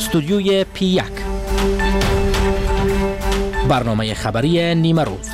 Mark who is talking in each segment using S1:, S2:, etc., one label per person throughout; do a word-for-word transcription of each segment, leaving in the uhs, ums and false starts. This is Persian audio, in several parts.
S1: استودیوی پی یک، برنامه خبری نیمه روز.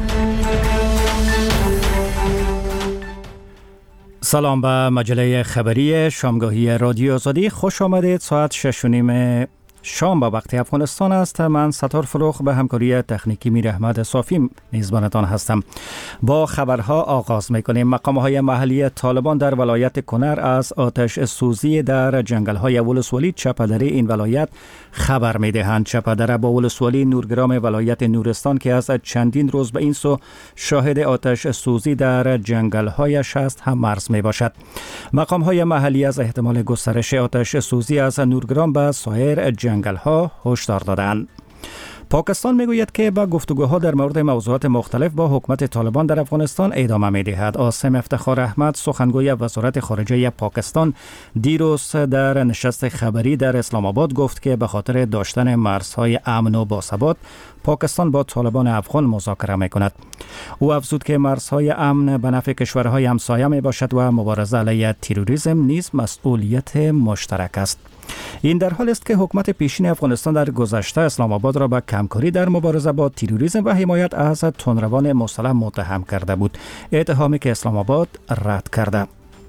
S1: سلام به مجله خبری شامگاهی رادیو آزادی. خوش آمدید. ساعت شش و نیم شام به وقت افغانستان است. من ستار فروخ به همکاری تکنیکی میر احمد صافی میزبانتان هستم. با خبرها آغاز میکنیم. مقام‌های محلی طالبان در ولایت کنر از آتش سوزی در جنگل‌های ولسوالی چپدره این ولایت خبر میدهند. چپدره با ولسوالی نورگرام ولایت نورستان که از چندین روز به این سو شاهد آتش سوزی در جنگل‌هایش است هم مرز میباشد. مقام‌های محلی از احتمال گسترش آتش سوزی از نورگرام به سایر جنگل ها هشدار دادند. پاکستان میگوید که با گفتگوها در مورد موضوعات مختلف با حکومت طالبان در افغانستان ادامه میدهد. عاصم افتخار احمد سخنگوی وزارت خارجه پاکستان دیروز در نشست خبری در اسلام آباد گفت که به خاطر داشتن مرزهای امن و باثبات پاکستان با طالبان افغان مذاکره میکند. او افزود که مرزهای امن به نفع کشورهای همسایه می باشد و مبارزه علیه تروریسم نیز مسئولیت مشترک است. این در حال است که حکومت پیشین افغانستان در گذشته اسلام آباد را به کمکاری در مبارزه با تروریسم و حمایت از تندروان مسلح متهم کرده بود، اتهامی که اسلام آباد رد کرده.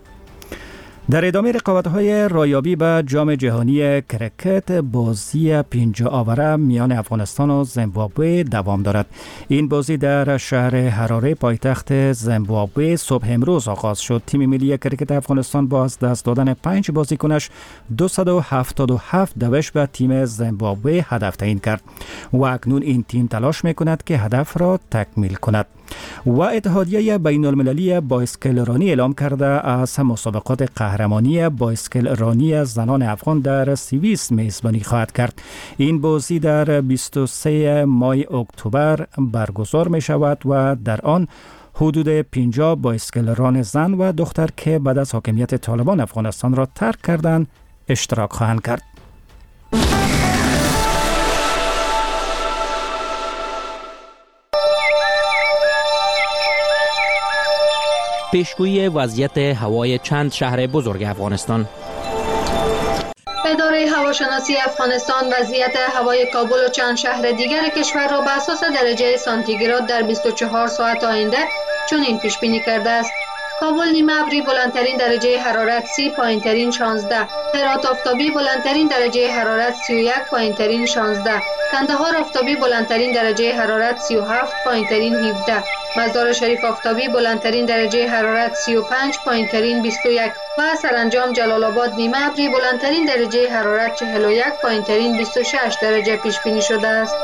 S1: در ادامه رقابت‌های رایابی به جام جهانی کرکت، بازی پنجاه آوره میان افغانستان و زیمبابوه دوام دارد. این بازی در شهر هراره پایتخت زیمبابوه صبح امروز آغاز شد. تیم ملی کرکت افغانستان با از دست دادن پنج بازیکنش دویست و هفتاد و هفت دوش به تیم زیمبابوه هدف تعیین کرد و اکنون این تیم تلاش می‌کند که هدف را تکمیل کند. و اتحادیه بین المللی بایسکل رانی اعلام کرده از مسابقات قهرمانی بایسکل رانی زنان افغان در سوئیس میزبانی خواهد کرد. این بازی در بیست و سوم ماه اکتبر برگزار می شود و در آن حدود پنجاه بایسکل ران زن و دختر که بعد از حاکمیت طالبان افغانستان را ترک کردند اشتراک خواهند کرد. پیشگویی وضعیت هوای چند شهر بزرگ افغانستان.
S2: اداره هواشناسی افغانستان وضعیت هوای کابل و چند شهر دیگر کشور را بر اساس درجه سانتیگراد در بیست و چهار ساعت آینده چنین پیش بینی کرده است: کابل نیمه ابری بلندترین درجه حرارت سی، پایینترین شانزده. هرات آفتابی بلندترین درجه حرارت سی و یک، پایینترین شانزده. کندهار آفتابی بلندترین درجه حرارت سی و هفت، پایینترین هفده. مزار شریف آفتابی بلندترین درجه حرارت سی و پنج، پایینترین بیست و یک و سرانجام جلال آباد نیمه ابری بلندترین درجه حرارت چهل و یک، پایینترین بیست و شش درجه پیش بینی شده است.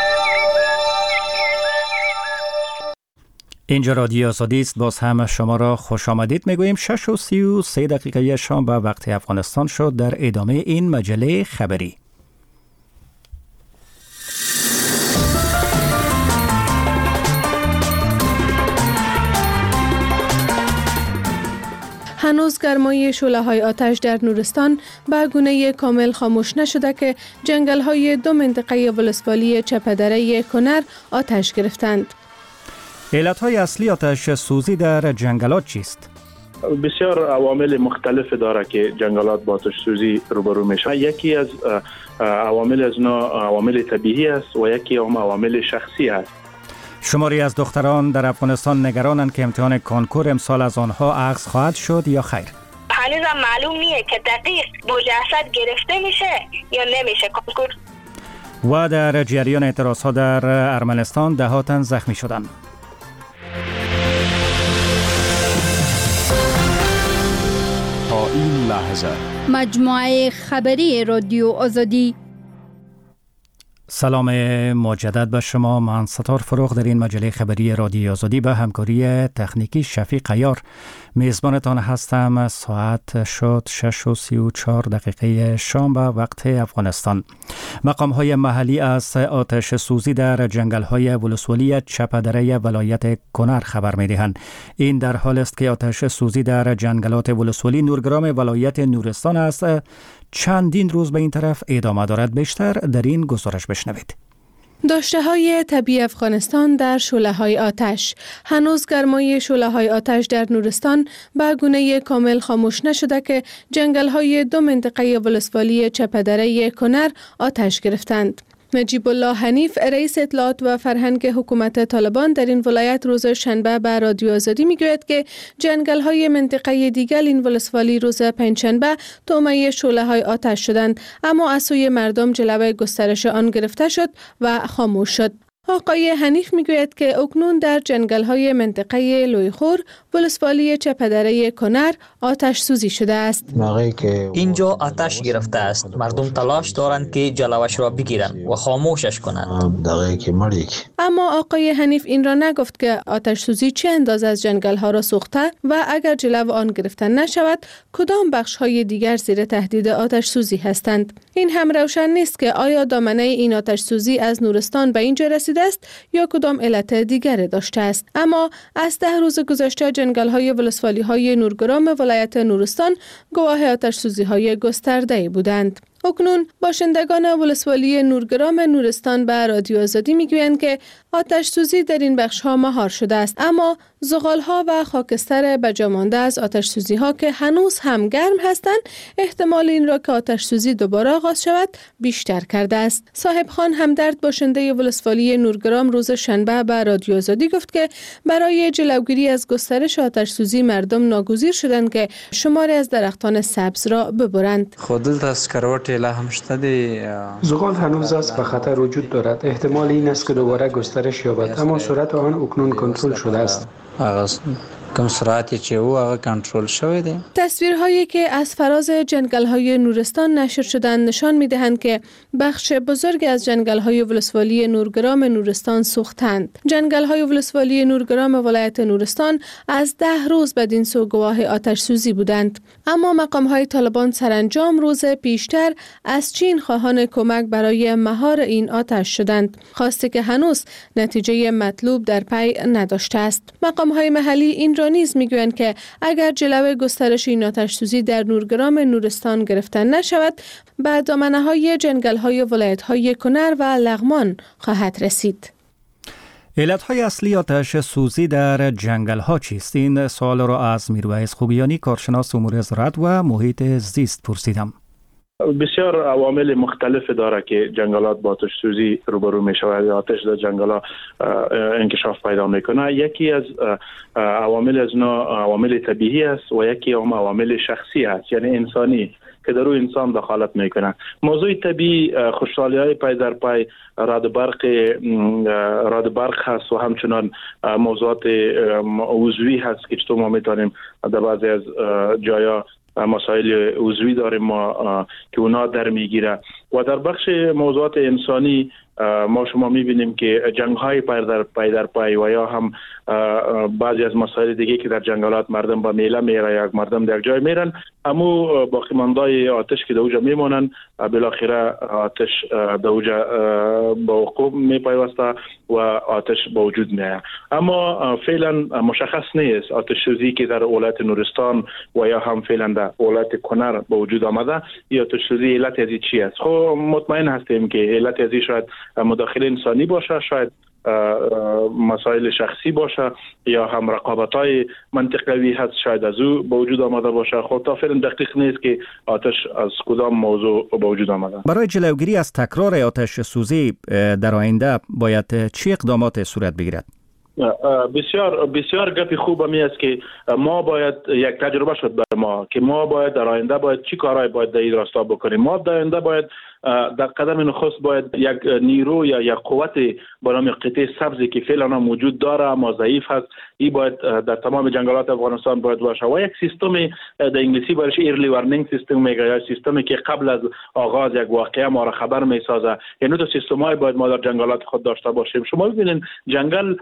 S1: اینجا رادیو آزادی است. باز هم شما را خوش آمدید میگوییم. شش و سی و سه دقیقه شام به وقت افغانستان شد. در ادامه این مجله خبری
S3: هنوز گرمای شعله‌های آتش در نورستان به گونه کامل خاموش نشده که جنگل‌های دو منطقه ولسوالی چپدره کنر آتش گرفتند.
S1: علت‌های اصلی آتش سوزی در جنگلات چیست؟
S4: بسیار عوامل مختلف داره که جنگلات با آتش سوزی روبرو میشه. یکی از عوامل از اینا عوامل طبیعی است و یکی هم عوامل شخصی است.
S1: شماری از دختران در افغانستان نگرانند که امتحان کنکور امسال از آنها عکس خواهد شد یا خیر.
S5: هنوزم معلوم نیه که دقیق مجسد گرفته میشه یا نمیشه کنکور.
S1: و در جریان اعتراضها در ارمنستان ده تن زخمی شدند.
S6: تا این لحظه
S7: مجموعه خبری رادیو آزادی.
S1: سلام مجدد به شما. من ستار فروخ در این مجله خبری رادیو آزادی به همکاری تکنیکی شفیق عیار میزبانتان هستم. ساعت شد شش و سی و چهار دقیقه شام به وقت افغانستان. مقام های محلی از آتش سوزی در جنگل های ولسوالی چپدره ولایت کنر خبر می دهند. این در حال است که آتش سوزی در جنگلات ولسوالی نورگرام ولایت نورستان است چندین روز به این طرف ادامه دارد. بیشتر در این گزارش بشنوید.
S3: داشته های طبیعی افغانستان در شعله های آتش. هنوز گرمای شعله های آتش در نورستان به گونه کامل خاموش نشده که جنگل های دو منطقه ولسوالی چپدره کنر آتش گرفتند. نجیب الله حنیف رئیس اطلاعات و فرهنگ حکومت طالبان در این ولایت روز شنبه به رادیو آزادی میگوید که جنگل های منطقه دیگر این ولسوالی روز پنجشنبه طعمه شعله های آتش شدند، اما از سوی مردم جلوه گسترش آن گرفته شد و خاموش شد. آقای حنیف میگوید که اکنون در جنگل های منطقه لویخور ولسوالی چپدره کنر آتش سوزی شده است.
S8: اینجا آتش گرفته است. مردم تلاش دارند که جلوش را بگیرند و خاموشش کنند.
S3: اما آقای حنیف این را نگفت که آتش سوزی چه اندازه از جنگل ها را سوخته و اگر جلو آن گرفته نشود کدام بخش های دیگر زیر تهدید آتش سوزی هستند. این هم روشن نیست که آیا دامنه این آتش سوزی از نورستان به اینجا رسیده است یا کدام علت دیگر داشته است. اما از ده روز گذشته جنگل های ولسوالی های نورگرام ولایت نورستان گواه آتش سوزی های گسترده بودند. اکنون باشندگان ولسوالی نورگرام نورستان به رادیو آزادی میگویند که آتش سوزی در این بخش ها مهار شده است، اما زغال ها و خاکستر بجا مانده از آتش سوزی ها که هنوز هم گرم هستند احتمال این را که آتش سوزی دوباره آغاز شود بیشتر کرده است. صاحب خان همدرد باشنده ولسوالی نورگرام روز شنبه به رادیو آزادی گفت که برای جلوگیری از گسترش آتش سوزی مردم ناگزیر شدند که شماری از درختان سبز را ببرند.
S9: زغال هنوز است و خطر وجود دارد. احتمال این است که دوباره گسترش یابد، اما سرعت آن اکنون کنترل شده است.
S10: کم سرعتی چه او آقا کنترل شده.
S3: تصویرهایی که از فراز جنگل‌های نورستان نشر شدند نشان می‌دهند که بخش بزرگ از جنگل‌های ولسوالی نورگرام نورستان سوختند. جنگل‌های ولسوالی نورگرام ولایت نورستان از ده روز بدین سو گواه آتش سوزی بودند، اما مقام‌های طالبان سرانجام روز پیشتر از چین خواهان کمک برای مهار این آتش شدند، خواسته که هنوز نتیجه مطلوب در پی نداشته است. مقام‌های محلی این را نیز میگویند که اگر جلوه گسترش این آتش سوزی در نورگرام نورستان گرفته نشود به دامنه‌های جنگل‌های ولایت‌های کنر و لغمان خواهد رسید.
S1: علت‌های اصلی آتش سوزی در جنگل‌ها چیست؟ این سوال را از میرویس خوبیانی کارشناس امور زراعت و محیط زیست پرسیدم.
S4: بسیار عوامل مختلف داره که جنگلات با آتش سوزی روبرو می شود. آتش در جنگلات انکشاف پیدا میکنه. یکی از عوامل از اینا عوامل طبیعی است و یکی هم عوامل شخصی است، یعنی انسانی که در روی انسان دخالت میکنه. موضوع طبیعی خوشحالی های پای در پای رعد برق رعد برق هست و همچنان موضوعات عضوی هست که چطور ما میتونیم در بعضی از جایا مسائل عضوی داریم ما که اونا در میگیره. و در بخش موضوعات انسانی ما شما میبینیم که جنگ های پای در پای در پای و یا هم بعضی از مسائل دیگه که در جنگلات مردم با میله میره یا مردم در جای میرن، اما باقی ماندای آتش که در اوجا میمونن بالاخره آتش در اوجا با وقوع میپیوسته و آتش با وجود میاد. اما فعلا مشخص نیست آتش سوزی که در ولایت نورستان و یا هم فعلا در ولایت کنر با وجود آمده یا آتش سوزی علت از چی است. خب مطمئن هستیم که علت از شاید مداخله انسانی باشه، شاید مسائل شخصی باشه یا هم رقابت‌های منطقوی هست، شاید از او با وجود آمده باشه. خب تا فعلا دقیق نیست که آتش از کدام موضوع با وجود آمده.
S1: برای جلوگیری از تکرار آتش سوزی در آینده باید چه اقدامات صورت بگیرد؟
S4: بسیار بسیار گپی خوب می است که ما باید یک تجربه شد بر ما که ما باید در آینده باید چی کارهای باید در این راستا بکنیم. ما در آینده باید در قدم نخست باید یک نیرو یا یک قوت به نام قطعه سبزی که فعلا موجود داره اما ضعیف هست، این باید در تمام جنگلات افغانستان باید باشه و یک سیستم در انگلیسی برش ایرلی وارنینگ سیستم میگه، یا سیستمی که قبل از آغاز یک واقعه ما را خبر میسازه. یعنی دو سیستمای باید ما در جنگلات خود داشته باشیم. شما ببینید جنگل مثل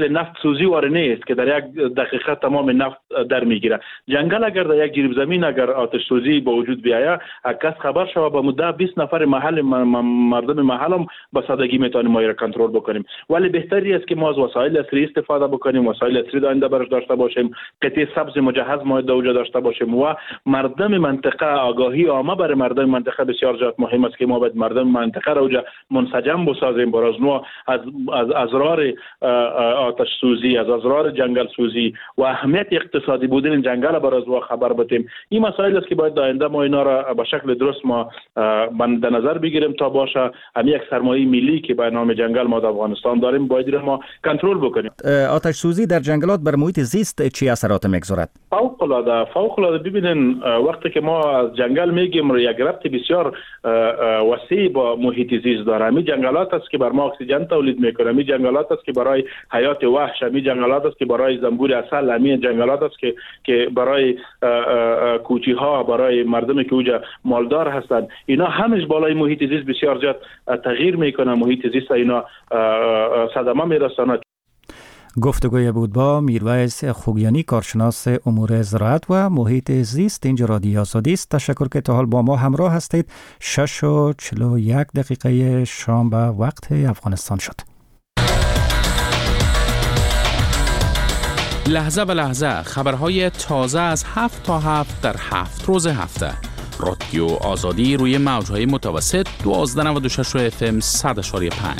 S4: مثل نفت سوزی واره نیست که در یک دقیقه تمام نفت در میگیره. جنگل اگر در یک جریب زمین اگر آتش سوزی به وجود بیاید، کس خبر شود به مدت بیست نفر محل مردم محل هم به سادگی میتونیم ما را کنترل بکنیم. ولی بهتری است که ما از وسایل عصری استفاده بکنیم، وسایل عصری داینده برش داشته باشیم، قطعه سبز مجهز ما در وجود داشته باشیم و مردم منطقه آگاهی عامه برای مردم منطقه بسیار زیاد مهم است که ما باید مردم منطقه را وجود منسجم بسازیم برای نو از از ازرار آتش سوزی، از ازرار جنگل سوزی و اهمیت اقتصادی بودن جنگل برای نو خبر بدیم. این مسائل است که باید داینده ما اینا را به شکل درست ما در نظر بگیریم تا باشه هم یک سرمایه ملی که به نام جنگل ما در افغانستان داریم باید ما کنترل بکنیم.
S1: آتش سوزی در جنگلات بر محیط زیست چه اثرات میگذارد؟
S4: فوق العاده فوق العاده. ببینین وقتی که ما از جنگل میگیم یک ربط بسیار وسیع با محیط زیست داره. می جنگلات است که بر ما اکسیژن تولید میکنه، می جنگلات است که برای حیات وحش، می جنگلات است که برای زنبور عسل، می جنگلات است که که برای کوچی ها، برای مردمی که اوجا مالدار هستند، اینا همش بالای محیط زیست بسیار زیاد تغییر میکنه. محیط زیست اینا صدمه میرسونه.
S1: گفتگوی بود با میرویس خوگیانی، کارشناس امور زراعت و محیط زیست. اینجا رادیو آزادی است. تشکر که تا حال با ما همراه هستید. شش و چهل و یک دقیقه شام به وقت افغانستان شد.
S6: لحظه به لحظه خبرهای تازه از هفت تا هفت در هفت روز هفته. رادیو آزادی روی موجهای متوسط دوازده و نود و شش اف ام صد و پنج.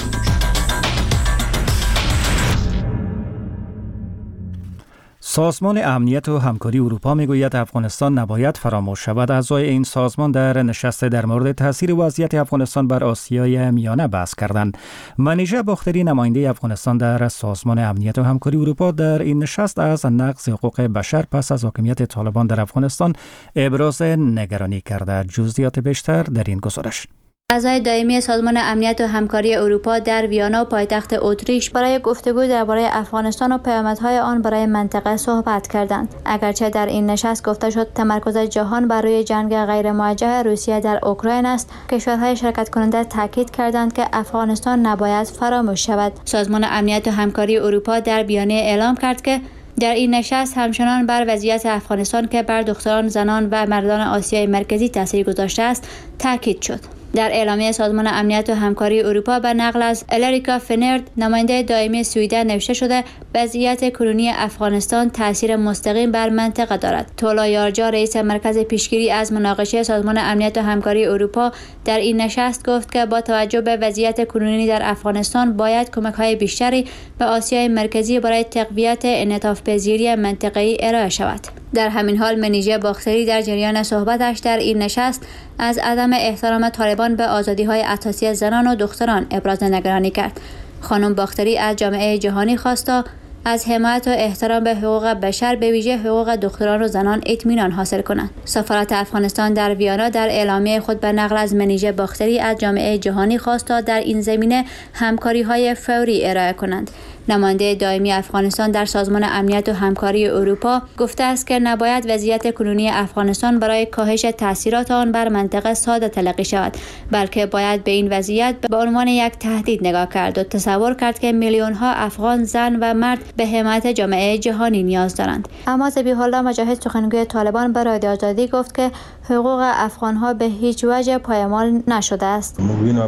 S1: سازمان امنیت و همکاری اروپا میگوید افغانستان نباید فراموش شود. اعضای این سازمان در نشست در مورد تاثیر وضعیت افغانستان بر آسیای میانه بحث کردند. منیژه باختری، نماینده افغانستان در سازمان امنیت و همکاری اروپا، در این نشست از نقض حقوق بشر پس از حاکمیت طالبان در افغانستان ابراز نگرانی کرده. جزئیات بیشتر در این گزارش.
S11: اعضای دائمی سازمان امنیت و همکاری اروپا در ویانا پایتخت اتریش برای گفتگو درباره افغانستان و پیامدهای آن برای منطقه صحبت کردند. اگرچه در این نشست گفته شد تمرکز جهان بر روی جنگ غیر موجه روسیه در اوکراین است، کشورهای شرکت کننده تاکید کردند که افغانستان نباید فراموش شود. سازمان امنیت و همکاری اروپا در بیانیه اعلام کرد که در این نشست همچنان بر وضعیت افغانستان که بر دختران، زنان و مردان آسیای مرکزی تاثیر گذاشته است تاکید شد. در اعلامیه سازمان امنیت و همکاری اروپا به نقل از الاریکا فنرد، نماینده دائمی سوئیدن، نوشته شده وضعیت کنونی افغانستان تاثیر مستقیم بر منطقه دارد. تولا یارجا، رئیس مرکز پیشگیری از مناقشه سازمان امنیت و همکاری اروپا، در این نشست گفت که با توجه به وضعیت کنونی در افغانستان باید کمک‌های بیشتری به آسیای مرکزی برای تقویت انعطاف‌پذیری منطقه‌ای ارائه شود. در همین حال منیژه باختری در جریان صحبتش در این نشست از عدم احترام طالبان به آزادی‌های اساسی زنان و دختران ابراز نگرانی کرد. خانم باختری از جامعه جهانی خواست تا از حمایت و احترام به حقوق بشر به ویژه حقوق دختران و زنان اطمینان حاصل کنند. سفارت افغانستان در ویانا در اعلامیه خود به نقل از منیژه باختری از جامعه جهانی خواست تا در این زمینه همکاری‌های فوری ارائه کنند. نماینده دائمی افغانستان در سازمان امنیت و همکاری اروپا گفته است که نباید وضعیت کنونی افغانستان برای کاهش تاثیرات آن بر منطقه ساده تلقی شود، بلکه باید به این وضعیت به عنوان یک تهدید نگاه کرد و تصور کرد که میلیون‌ها افغان زن و مرد به حمایت جامعه جهانی نیاز دارند. اما ذبیح الله مجاهد، سخنگوی طالبان، به رادیو آزادی گفت که حقوق افغان‌ها به هیچ وجه پایمال نشده است.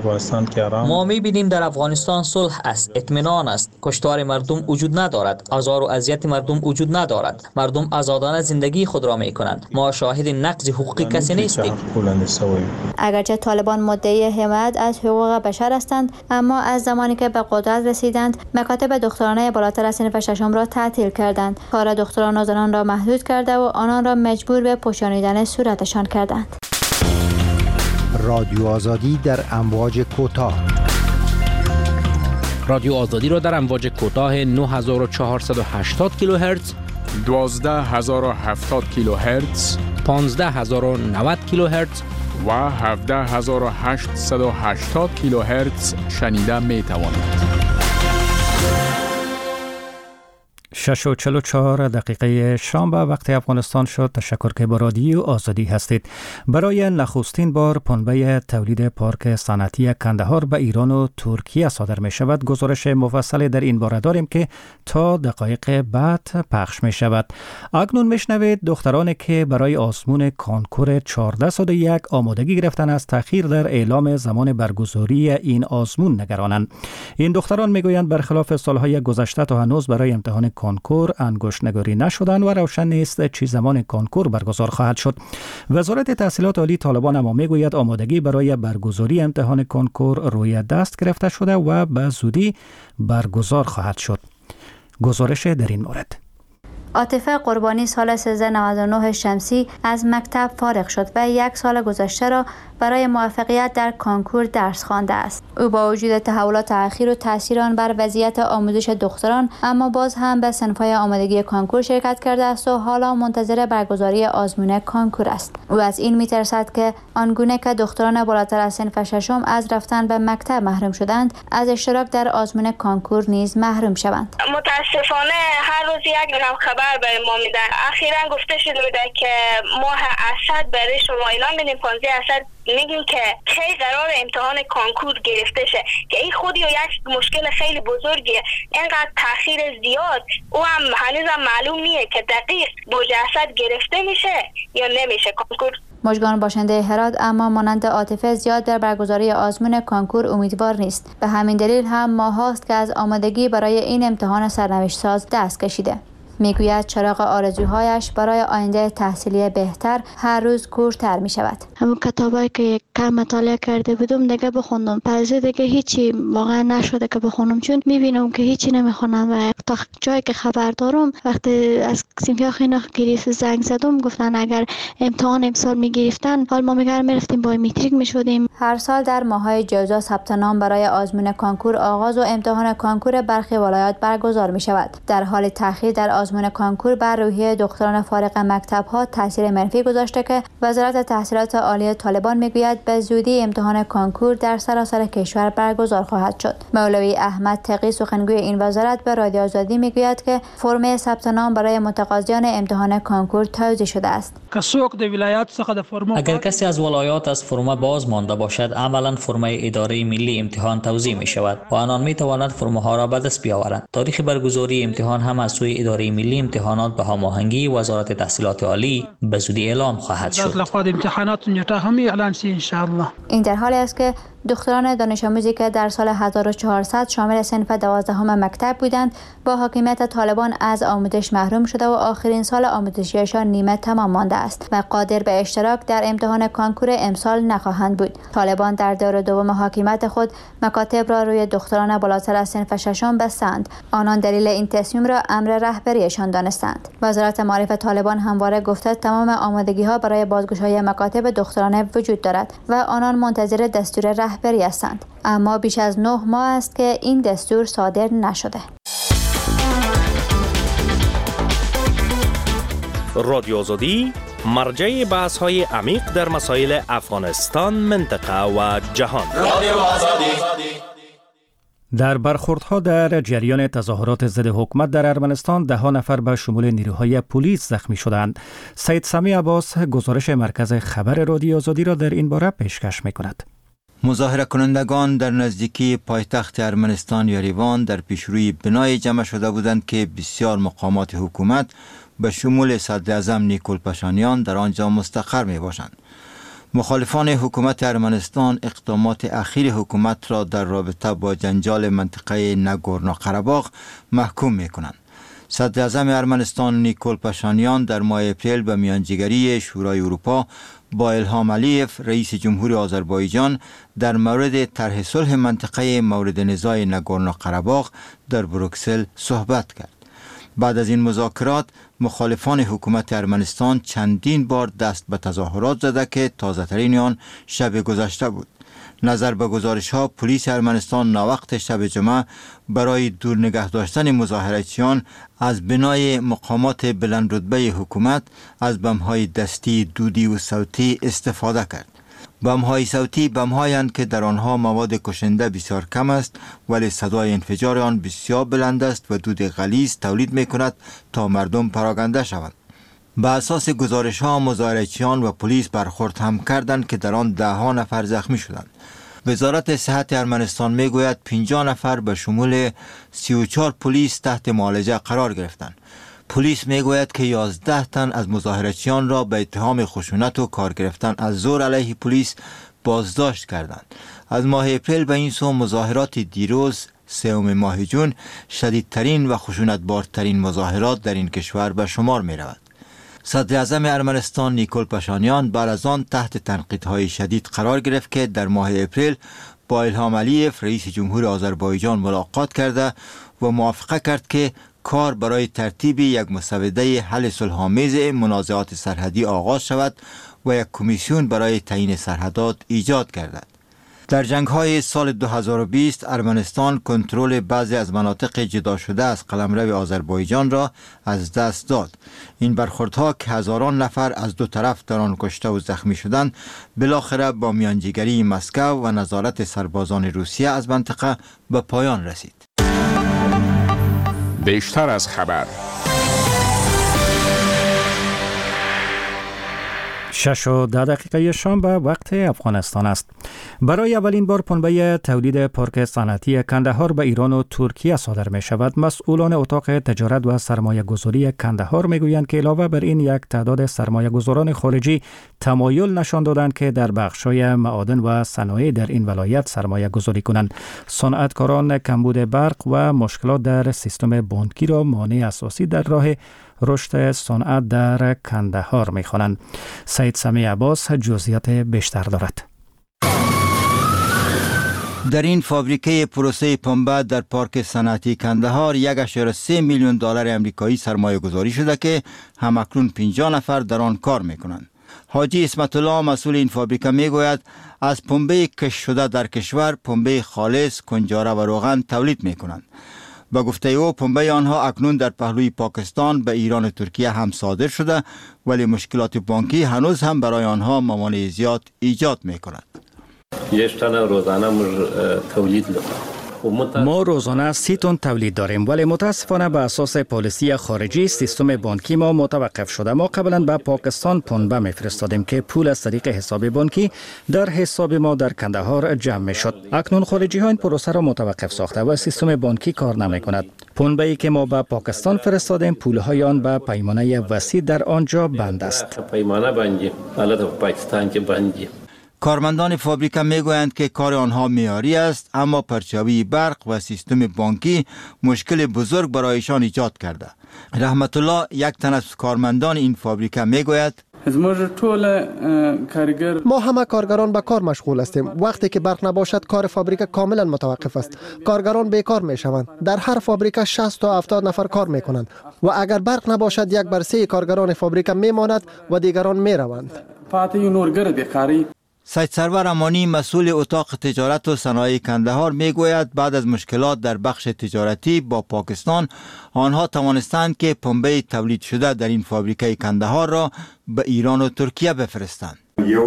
S8: ما می‌بینیم در افغانستان صلح است، اطمینان است، کشتار مردم وجود ندارد، آزار و اذیت مردم وجود ندارد. مردم آزادانه زندگی خود را می‌کنند. ما شاهد نقض حقوقی کسی نیستیم.
S11: اگرچه طالبان مدعی حمایت از حقوق بشر هستند، اما از زمانی که به قدرت رسیدند، مکاتب دخترانه بالاتر از صنف ششم را تعطیل کردند. کار دختران و زنان را محدود کرده و آنان را مجبور به پوشانیدن صورتشان کردند.
S12: رادیو آزادی در امواج کوتاه.
S13: رادیو آزادی را در امواج کوتاه نه هزار و چهارصد و هشتاد کیلوهرتز،
S6: دوازده هزار و هفتاد کیلوهرتز،
S13: پانزده هزار و نود کیلوهرتز
S6: و هفده هزار و هشتصد و هشتاد کیلوهرتز شنیده می توانید.
S1: شش و چل و چهار دقیقه شام به وقت افغانستان شد. تشکر که با رادیو آزادی هستید. برای نخستین بار پنبه تولید پارک صنعتی کندهار به ایران و ترکیه صادر می شود. گزارش مفصل در این باره داریم که تا دقایق بعد پخش می شود. اکنون میشنوید دخترانی که برای آزمون کنکور چهارده صد و یک آمادگی گرفتن از تأخیر در اعلام زمان برگزاری این آزمون نگرانند. این دختران میگویند برخلاف سالهای گذشته تا هنوز برای امتحان کنکور انگشت نگاری نشدن و روشن نیست چه زمان کنکور برگزار خواهد شد. وزارت تحصیلات عالی طالبان اما میگوید آمادگی برای برگزاری امتحان کنکور روی دست گرفته شده و به زودی برگزار خواهد شد. گزارش در این مورد.
S11: عاطفه قربانی سال سیزده نود و نه شمسی از مکتب فارغ شد و یک سال گذشته را برای موفقیت در کنکور درس خوانده است. او با وجود تحولات اخیر و تاثیر آن بر وضعیت آموزش دختران اما باز هم به صنف‌های آمادگی کنکور شرکت کرده است و حالا منتظر برگزاری آزمون کنکور است. او از این می‌ترسد که آنگونه که دختران بالاتر از صنف ششم از رفتن به مکتب محروم شدند، از اشتراک در آزمون کنکور نیز محروم شوند.
S5: متاسفانه هر روز یک رقم خبر برای ما میدن. اخیراً گفته شده بوده که ماه اسد برای شما اعلام میدیم، پانزده اسد میگیم که کی قرار امتحان کنکور گرفته شه که این خودی و یک مشکل خیلی بزرگیه. اینقدر تاخیر زیاد او هم هنوزم معلوم نیه که دقیق بوج اسد گرفته میشه یا نمیشه کنکور.
S11: مژگان باشنده هرات اما مانند عاطفه زیاد در برگزاری آزمون کنکور امیدوار نیست. به همین دلیل هم ماه هاست که از آمادگی برای این امتحان سرنوشت ساز دست کشیده. میگوید چراغ آرزوهایش برای آینده تحصیلی بهتر هر روز کورتر می شود.
S14: همون کتابایی که یک کم مطالعه کرده بودم دیگه بخوندم، پس دیگه هیچی واقعا نشده که بخونم، چون میبینم که هیچی نمیخونم و تا جایی که خبر دارم وقتی از سیمفیا خینا گریف زنگ زدم گفتن اگر امتحان امسال میگرفتن حال ما میگرم میرفتیم با متریک میشدیم.
S11: هر سال در ماهای جوزا ثبت نام برای آزمون کنکور آغاز و امتحان کنکور برخی ولایات برگزار می شود. در حال تأخیر در آزمون کنکور بر روحیه دختران فارغ مکتب‌ها تاثیر منفی گذاشته که وزارت تحصیلات عالی طالبان میگوید به زودی امتحان کنکور در سراسر کشور برگزار خواهد شد. مولوی احمد تقی سخنگوی این وزارت به رادیو آزادی میگوید که فرم ثبت نام برای متقاضیان امتحان کنکور توزیع شده است.
S8: اگر کسی از ولایات از فرم باز مانده باشد، عملا فرم اداره ملی امتحان توزیع می شود و آنان می توانند فرم ها را به دست بیاورند. تاریخ برگزاری امتحان هم از سوی اداره ملی امتحانات به هماهنگی وزارت تحصیلات عالی به زودی اعلام خواهد شد.
S11: این در حالی است که دختران دانش آموزی که در سال هزار و چهارصد شامل صنف دوازدهم مکتب بودند با حاکمیت طالبان از آموزش محروم شده و آخرین سال آموزشیشان نیمه تمام مانده است و قادر به اشتراک در امتحان کنکور امسال نخواهند بود. طالبان در دور دوم حاکمیت خود مکاتب را روی دختران بالاتر از صنف ششم بستند. آنان دلیل این تصمیم را امر رهبریشان دانستند. وزارت معارف طالبان همواره گفته تمام آمادگی‌ها برای بازگشایی مکاتب دخترانه وجود دارد و آنان منتظر دستور رهبری هستند، اما بیش از نه ماه است که این دستور صادر نشده.
S15: رادیو آزادی مرجع بحث‌های عمیق در مسائل افغانستان، منطقه و جهان. رادیو آزادی.
S1: در برخوردها در جریان تظاهرات ضد حکومت در ارمنستان ده ها نفر به شمول نیروهای پلیس زخمی شدند. سید سمی عباس گزارش مرکز خبر رادیو آزادی را در این باره پیشکش می‌کند.
S10: مظاهره کنندگان در نزدیکی پایتخت ارمنستان یریوان در پیشروی بنای جمع شده بودند که بسیار مقامات حکومت به شمول صدر اعظم نیکول پاشانیان در آنجا مستقر می باشند. مخالفان حکومت ارمنستان اقدامات اخیر حکومت را در رابطه با جنجال منطقه ناگورنو قره‌باغ محکوم می کنند. صدر اعظم ارمنستان نیکول پاشانیان در ماه اپریل به میانجیگری شورای اروپا با الهام علیف رئیس جمهور آذربایجان در مورد طرح صلح منطقه مورد نزاع ناگورنو قره‌باغ در بروکسل صحبت کرد. بعد از این مذاکرات مخالفان حکومت ارمنستان چندین بار دست به تظاهرات زده که تازه‌ترین آن شب گذشته بود. نظر به گزارش ها پلیس ارمنستان ناوقت شب جمعه برای دور نگه داشتن مظاهراتچیان از بنای مقامات بلند رتبه حکومت از بم‌های دستی، دودی و صوتی استفاده کرد. بم‌های صوتی بم‌هایند که در آنها مواد کشنده بسیار کم است ولی صدای انفجار آن بسیار بلند است و دود غلیظ تولید می‌کند تا مردم پراکنده شوند. به اساس گزارش‌ها مظاهره‌چیان و پلیس برخورد هم کردند که در آن ده ها نفر زخمی شدند. وزارت صحت ارمنستان میگوید پنجاه نفر به شمول سی و چهار پلیس تحت معالجه قرار گرفتند. پلیس میگوید که یازده تن از مظاهره‌چیان را به اتهام خشونت و کار گرفتن از زور علیه پلیس بازداشت کردند. از ماه اپریل به این سو مظاهرات دیروز سوم ماه جون شدیدترین و خشونتبارترین مظاهرات در این کشور به شمار می رود. صدر اعظم ارمنستان نیکول پاشانیان بعد از آن تحت تنقیدهای شدید قرار گرفت که در ماه اپریل با ایلهام علیف رئیس جمهور آذربایجان ملاقات کرده و موافقه کرد که کار برای ترتیب یک مسوده حل صلح‌آمیز منازعات سرحدی آغاز شود و یک کمیسیون برای تعیین سرحدات ایجاد گردد. در جنگ‌های سال دو هزار و بیست ارمنستان کنترل بعضی از مناطق جدا شده از قلمرو آذربایجان را از دست داد. این برخوردها که هزاران نفر از دو طرف در آن کشته و زخمی شدند بالاخره با میانجیگری مسکو و نظارت سربازان روسیه از منطقه به پایان رسید.
S6: بیشتر از خبر
S1: شش و ده دقیقه شام به وقت افغانستان است. برای اولین بار پنبه تولید پارک صنعتی کندهار به ایران و ترکیه صادر می شود. مسئولان اتاق تجارت و سرمایه گذاری کندهار می گویند که علاوه بر این یک تعداد سرمایه گذاران خارجی تمایل نشان دادند که در بخش‌های معادن و صنایع در این ولایت سرمایه گذاری کنند. صنعتکاران کمبود برق و مشکلات در سیستم بانکی را مانع اساسی در راه رشد صنعت در کندهار می خوانند. سید سمی عباس جزئیات بیشتر دارد.
S10: در این فابریکه پروسه پنبه در پارک صنعتی کندهار یک ممیز سه میلیون دلار امریکایی سرمایه گذاری شده که همکنون پنجاه نفر در آن کار می کنند. حاجی اسمت الله مسئول این فابریکه می گوید از پنبه کش شده در کشور پنبه خالص، کنجاره و روغن تولید می کنند. با گفته او پنبه آنها اکنون در پهلوی پاکستان به ایران و ترکیه هم صادر شده ولی مشکلات بانکی هنوز هم برای آنها موانع زیاد ایجاد می کند.
S16: یک تن روزانه تولید
S1: ما روزانه سی تن تولید داریم ولی متاسفانه به اساس پالیسی خارجی سیستم بانکی ما متوقف شده. ما قبلا به پاکستان پنبه میفرستادیم که پول از طریق حساب بانکی در حساب ما در کندهار جمع می شد. اکنون خارجی ها این پروسه را متوقف ساخته و سیستم بانکی کار نمی کند. پنبه ای که ما به پاکستان فرستادیم پول های آن به پیمانه وسیع در آنجا بند است.
S16: پیمانه بندی حالت پاکستان که بندی.
S10: کارمندان فابریکه میگویند که کار آنها معیاری است اما پرچاوی برق و سیستم بانکی مشکل بزرگ برایشان ایجاد کرده. رحمت الله یک تن از کارمندان این فابریکه میگوید
S17: ما همه کارگران به کار مشغول هستیم. وقتی که برق نباشد کار فابریکه کاملا متوقف است. کارگران بیکار می شوند. در هر فابریکه شصت تا هفتاد نفر کار می کنند و اگر برق نباشد یک بر سه کارگران فابریکه می ماند و دیگران می روند.
S10: سید سرور امانی مسئول اتاق تجارت و صنایع کندهار میگوید بعد از مشکلات در بخش تجارتی با پاکستان آنها توانستند که پنبه تولید شده در این فابریکه کندهار را به ایران و ترکیه بفرستند.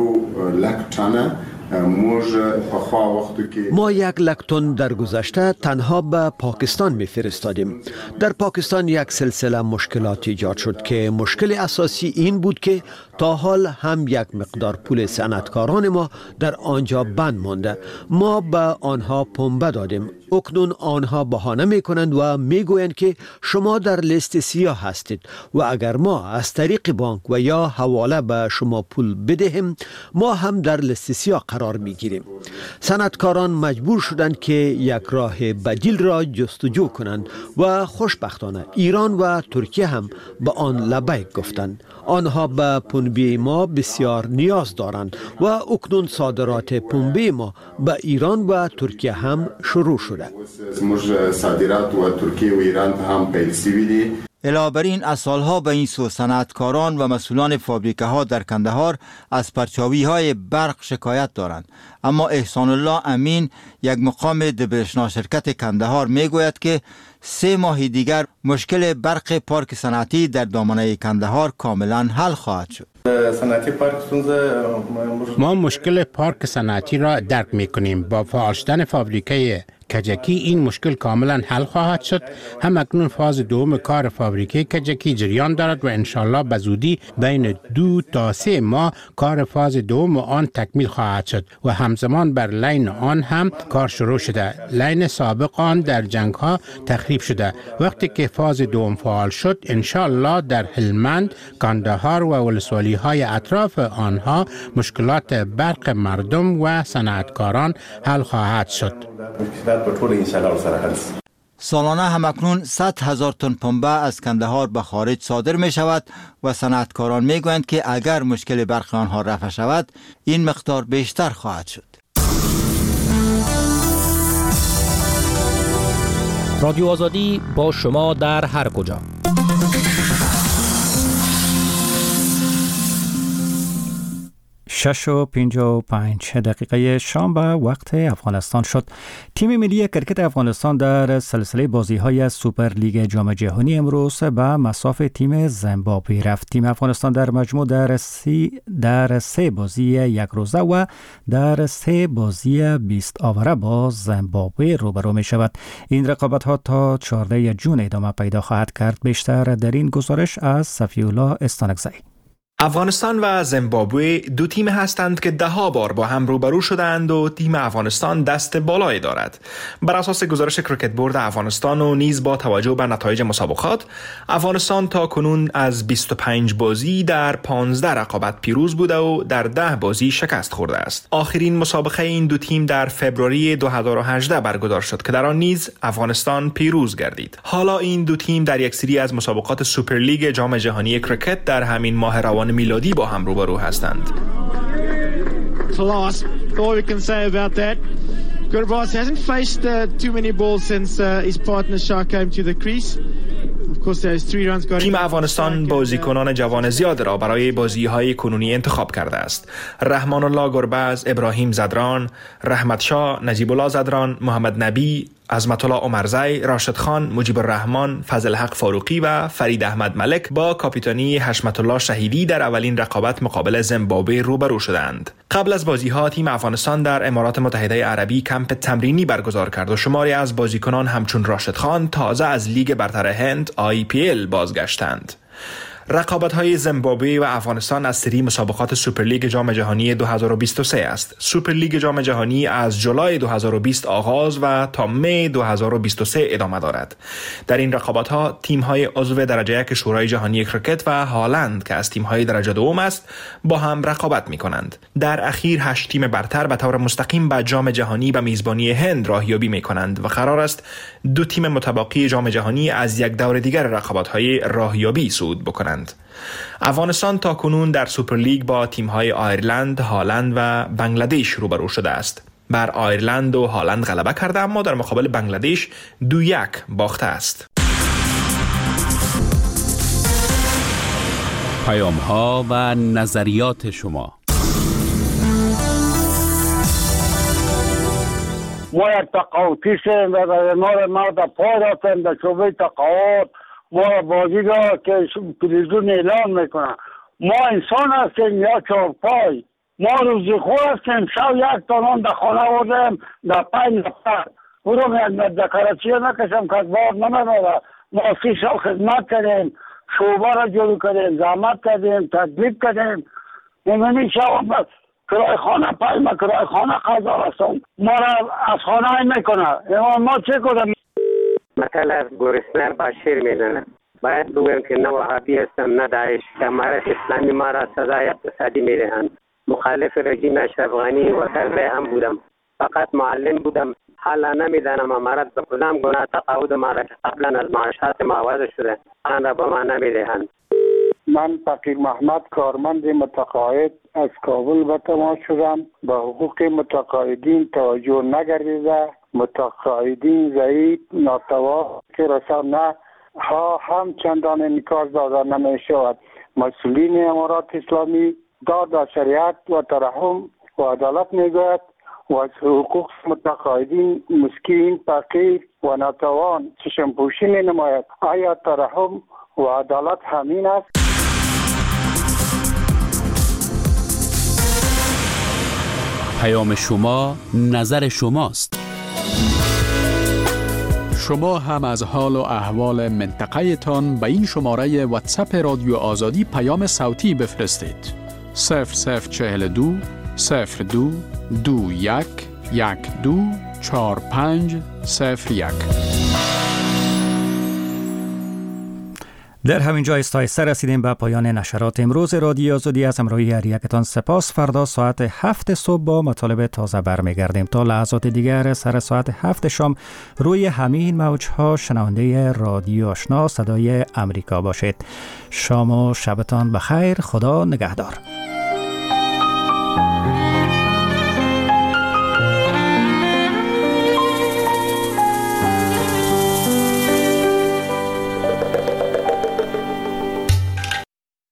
S18: ما یک لک تن در گذشته تنها به پاکستان می فرستادیم. در پاکستان یک سلسله مشکلات ایجاد شد که مشکل اساسی این بود که تا حال هم یک مقدار پول صنعتکاران ما در آنجا بند مانده. ما به آنها پنبه دادیم. اکنون آنها بهانه می کنند و می گویند که شما در لیست سیاه هستید و اگر ما از طریق بانک و یا حواله به شما پول بدهیم ما هم در لیست سیاه قرار می گیریم. صنعتکاران مجبور شدند که یک راه بدیل را جستجو کنند و خوشبختانه ایران و ترکیه هم به آن لبیک گفتند. آنها به پنبه ما بسیار نیاز دارند و اکنون صادرات پنبه ما به ایران و ترکیه هم شروع شده.
S10: علاوه بر این از سالها به این سو صنعتکاران و مسئولان فابریکه ها در کندهار از پرچاوی های برق شکایت دارند، اما احسان الله امین یک مقام دبیرشنا شرکت کندهار می گوید که سه ماه دیگر مشکل برق پارک صنعتی در دامنه کندهار کاملا حل خواهد شد.
S19: صنعتی پارک
S20: ما مشکل پارک صنعتی را درک می کنیم. با فعال شدن فابریکه کجکی این مشکل کاملا حل خواهد شد. هم اکنون فاز دوم کار فابریکه کجکی جریان دارد و انشالله به زودی بین دو تا سه ماه کار فاز دوم آن تکمیل خواهد شد و همزمان بر لین آن هم کار شروع شده. لین سابق آن در جنگ ها تخریب شده. وقتی که فاز دوم فعال شد انشالله در هلمند، کندهار و ولسوالی های اطراف آنها مشکلات برق مردم و صنعتکاران حل خواهد شد.
S10: سالانه همکنون صد هزار تن پنبه از کندهار به خارج صادر می شود و صنعتکاران می گویند که اگر مشکل برق آنها رفع شود این مقدار بیشتر خواهد شد.
S13: رادیو آزادی با شما در هر کجا.
S1: شش و پنجاه و پنج دقیقه شام به وقت افغانستان شد. تیم ملی کرکت افغانستان در سلسله بازی‌های سوپر لیگ جام جهانی امروز به مصاف تیم زیمبابوه رفت. تیم افغانستان در مجموع در سی در سه بازی یک روزه و در سه بازی بیست آوره با زیمبابوه روبرو می شود. این رقابت‌ها تا چهاردهم جون ادامه پیدا خواهد کرد. بیشتر در این گزارش از صفی‌الله استانکزی.
S21: افغانستان و زیمبابوه دو تیم هستند که ده ها بار با هم روبرو شدند و تیم افغانستان دست بالایی دارد. بر اساس گزارش کریکت بورد افغانستان و نیز با توجه به نتایج مسابقات، افغانستان تا کنون از بیست و پنج بازی در پانزده رقابت پیروز بوده و در ده بازی شکست خورده است. آخرین مسابقه این دو تیم در فوریه دو هزار و هجده برگزار شد که در آن نیز افغانستان پیروز گردید. حالا این دو تیم در یک سری از مسابقات سوپر لیگ جام جهانی کریکت در همین ماه روان میلادی با هم روبرو هستند.
S22: Class, all we can say about that. Gurbass hasn't faced uh, too many balls since uh, his partner Shah came to the crease. Of course, those three runs got.
S21: تیم افغانستان بازیکنان جوان زیاد را برای بازی‌های کنونی انتخاب کرده است. رحمان الله گربز، ابراهیم زدران، رحمت شاه، نجیب الله زدران، محمد نبی، عظمت الله عمرزی، راشد خان، مجیب الرحمن، فضل حق فاروقی و فرید احمد ملک با کاپیتانی حشمت الله شهیدی در اولین رقابت مقابل زیمبابوه روبرو شدند. قبل از بازی‌ها تیم افغانستان در امارات متحده عربی کمپ تمرینی برگزار کرد و شماری از بازیکنان همچون راشد خان تازه از لیگ برتر هند آی پی ال بازگشتند. رقابت‌های زیمبابوه و افغانستان از سری مسابقات سوپر لیگ جام جهانی دو هزار و بیست و سه است. سوپر لیگ جام جهانی از جولای دو هزار و بیست آغاز و تا می دو هزار و بیست و سه ادامه دارد. در این رقابت‌ها تیم‌های عضو درجه یک شورای جهانی کریکت و هالند که از تیم‌های درجه دوم است با هم رقابت می‌کنند. در اخیر هشت تیم برتر به طور مستقیم به جام جهانی به میزبانی هند راهیابی می‌کنند و قرار است دو تیم متبقی جام جهانی از یک دور دیگر رقابت‌های راهیابی صعود بکنند. افغانستان تا کنون در سوپر لیگ با تیم‌های آیرلند، هالند و بنگلادش روبرو شده است. بر آیرلند و هالند غلبه کرده اما در مقابل بنگلادش دو یک باخته است.
S6: پیام‌ها و نظریات شما.
S23: ما یک تقاوتیستیم و ما را ما در پای رفتیم در شعبه تقاوت. ما بازی را که تلویزیون اعلان میکنن ما انسان هستیم یا چارپای، ما روزی خور هستیم. شب یک تانان در خانه آوردیم در پنج نفر او رو در کراچی نکشم که بار نمیداره. ما سی سال خدمت کردیم، شعبه را جلو کردیم، زحمت کردیم، تدبیر کردیم. نمینی شب کرای خانه پای ما کرای خانه قضا هستم ما را از خانه میکنه. ما چه کنم؟
S24: مثلا از گرسنه با شیر میزنه. باید بگویم که نه وهابی هستم نه داعش که امارت اسلامی ما را سزای اقتصادی میدهند. مخالف رژیم اشرف غنی و طرفه هم بودم، فقط معلم بودم. حالا نمیدانم امارت به کدام گناه تقاعد ما را که قبلا از معاشات ما عوض شده آن را به ما نمیدهند.
S23: من فقیر محمد کارمند متقاعد از کابل به تماس شدم. به حقوق متقاعدین توجه نگردیده، متقاعدین ضعیف ناتوا که رسا نه ها هم چندان انعکاس داده نمی شود. مسئولین امارات اسلامی داد شریعت و ترحم و عدالت میگوید و از حقوق متقاعدین مسکین فقیر و ناتوان چشم پوشی می نماید. آیا ترحم و عدالت همین است؟
S6: پیام شما نظر شماست.
S2: شما هم از حال و احوال منطقه تان به این شماره واتساپ رادیو آزادی پیام صوتی بفرستید. صفر صفر چهل دو صفر دو دو یک یک دو چهار پنج صفر یک.
S1: در همین جا استایسته رسیدیم به پایان نشرات امروز رادیو آزادی. از همراهی هر یکتان سپاس. فردا ساعت هفت صبح با مطالب تازه برمیگردیم. تا لحظات دیگر سر ساعت هفت شام روی همین موجها شنونده رادیو آشنا صدای امریکا باشید. شام و شبتان بخیر. خدا نگهدار.